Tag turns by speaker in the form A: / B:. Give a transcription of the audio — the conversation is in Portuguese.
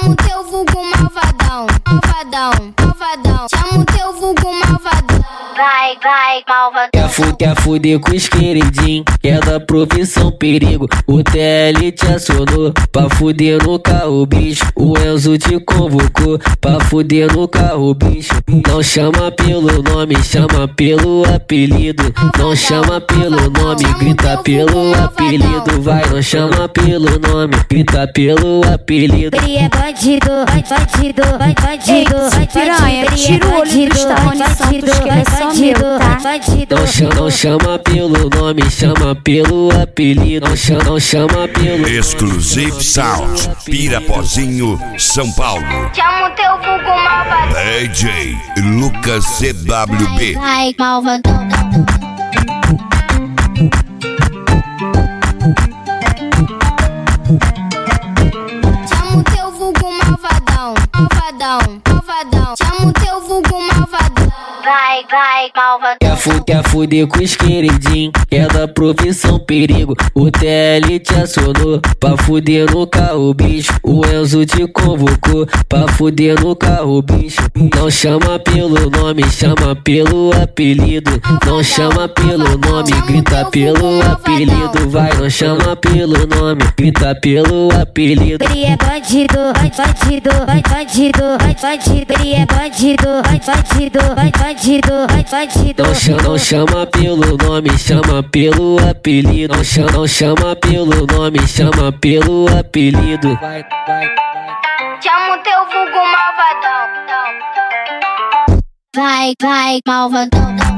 A: Chama o teu vulgo malvadão, malvadão, malvadão. Chama o teu vulgo malvadão. Vai, vai, malvadão.
B: Quer fuder com os queridinhos, é da profissão perigo. O TL te acionou pra fuder no carro, bicho. O Enzo te convocou pra fuder no carro, bicho. Não chama pelo nome, chama pelo apelido. Não chama pelo nome, grita pelo apelido. Vai, não chama pelo nome, grita pelo apelido.
A: Ele é bandido, bandido, bandido.
C: Ei, piranha, tira o olho do Stallone Santos que é só meu, tá?
B: Não chama pelo nome, chama pelo apelido. Não chama pelo
D: Exclusive Sound, Pirapozinho, São Paulo.
A: Chama o teu vulgo malvadão.
D: DJ Lucas CWB.
A: Vai, malvadão. Chama o teu vulgo malvadão, malvadão, malvadão. Chama o teu vulgo malvadão. Vai, vai, malvadão.
B: Quer fuder com os queridinhos, é da profissão perigo. O TL te acionou pra fuder no carro, bicho. O Enzo te convocou pra fuder no carro, bicho. Não chama pelo nome, chama pelo apelido. Não chama pelo nome, grita pelo apelido. Vai, não chama pelo nome, grita pelo apelido.
A: Ele é bandido, bandido, bandido, bandido. Ele é bandido, bandido, bandido, bandido.
B: Não chama pelo nome, chama pelo apelido. Não chama pelo nome, chama pelo apelido. Vai, vai, vai.
A: Chama o teu vulgo malvadão. Vai, vai, malvadão.